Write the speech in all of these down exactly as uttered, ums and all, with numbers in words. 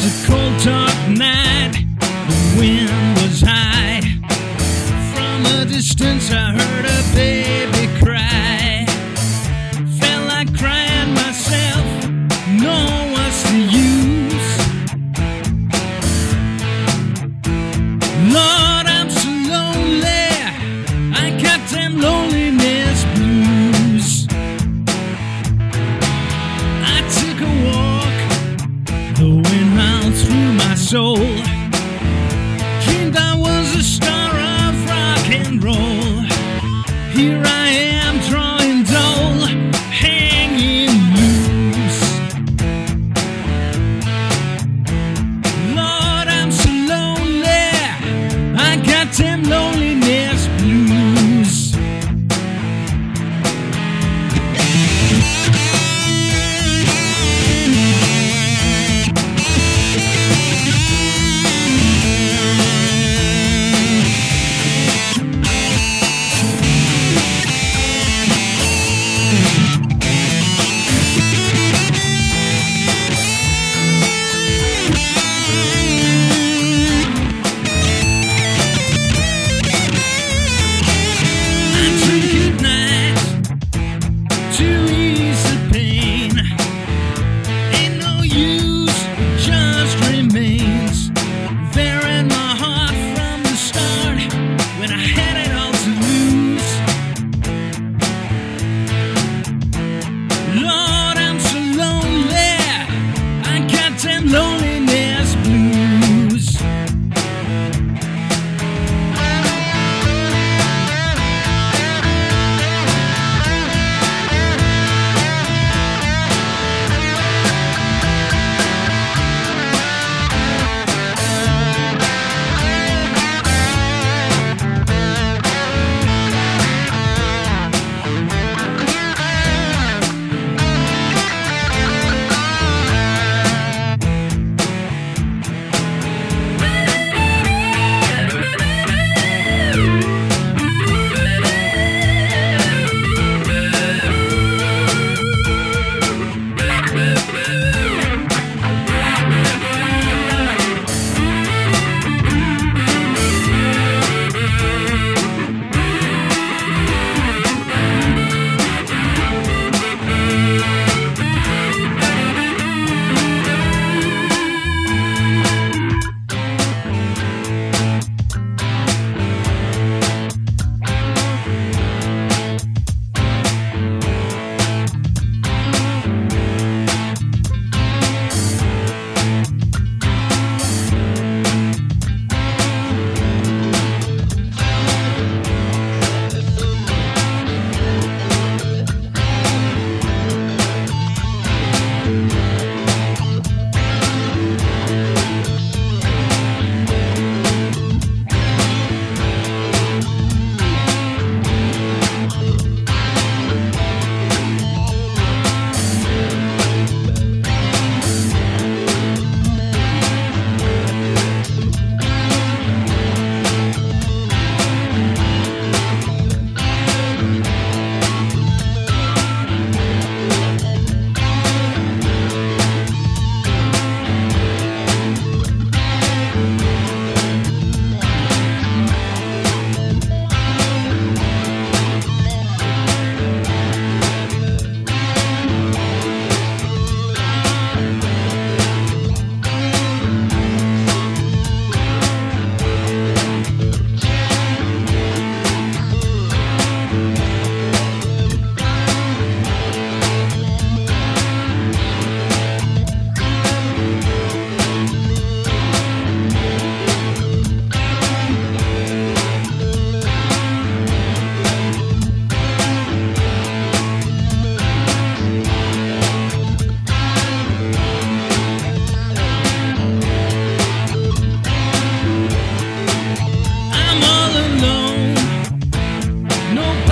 was a cold, dark night. The wind was high. From a distance I heard a baby cry. Felt like crying myself. No, what's the use? Lord, I'm so lonely. I got them loneliness blues. I took a walk, the wind howled through my soul. Dreamed I was a star of rock and roll. Here I am drawing dull, hanging loose. Lord, I'm so lonely. I got them loneliness blues. Loneliness blues.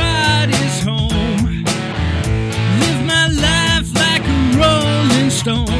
Stone.